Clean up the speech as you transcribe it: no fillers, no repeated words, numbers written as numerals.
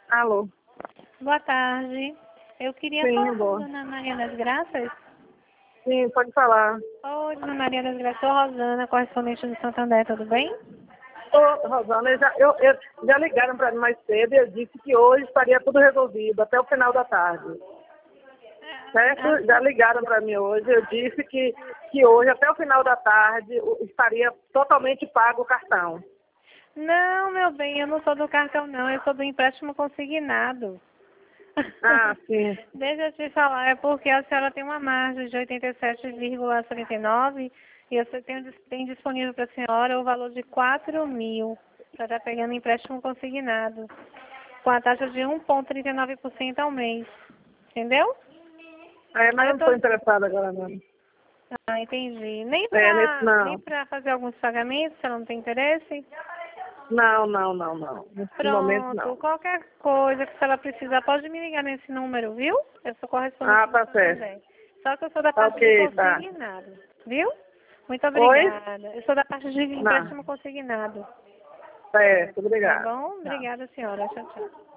Alô? Boa tarde. Eu queria Sim, falar com boa. a Dona Maria das Graças. Sim, pode falar. Oi, Dona Maria das Graças. Sou Rosana, correspondente do Santander, tudo bem? Ô, Rosana, já ligaram para mim mais cedo e eu disse que hoje estaria tudo resolvido, até o final da tarde. Certo? Já ligaram para mim hoje, eu disse que hoje, até o final da tarde, estaria totalmente pago o cartão. Não, meu bem, eu não sou do cartão, não. Eu sou do empréstimo consignado. Ah, sim. Deixa eu te falar, é porque a senhora tem uma margem de 87,79 e você tem disponível para a senhora o valor de 4.000 para estar pegando empréstimo consignado, com a taxa de 1,39% ao mês. Entendeu? É, mas Aí eu eu não tô... estou interessada agora, não. Ah, entendi. Nem Nesse para não. nem para fazer alguns pagamentos, se ela não tem interesse? Não. Nesse momento, Pronto, não. qualquer coisa que ela precisar, pode me ligar nesse número, viu? Eu sou Ah, correspondente do tá certo. Santander. Só que eu sou da Tá parte de ok, tá. consignado, viu? Muito Oi? obrigada. Eu sou da parte de Não. empréstimo consignado. Certo, Tá obrigado. bom? Não. Obrigada, senhora. Tchau, tchau.